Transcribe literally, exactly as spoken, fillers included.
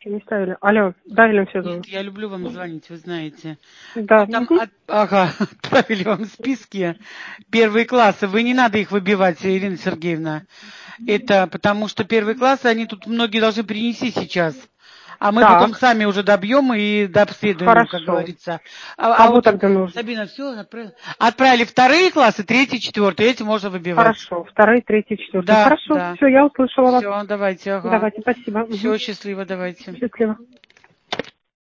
Еще не ставили. Алло, ставили все. Нет, я люблю вам звонить, вы знаете. Да. Ну, там от, ага, отправили вам списки первые классы. Вы не надо их выбивать, Ирина Сергеевна. Это потому что первые классы, они тут многие должны принести сейчас. А мы Так. потом сами уже добьем и дообследуем, Хорошо. как говорится. А, а Кого вот тогда нужно? Сабина, все, отправили. Отправили вторые классы, третий, четвертый. Эти можно выбивать. Хорошо. Второй, третий, четвертый. Да, Хорошо. да. Все, я услышала вас. Все, давайте, ага. Давайте, спасибо. Все, Угу. счастливо, давайте. Счастливо.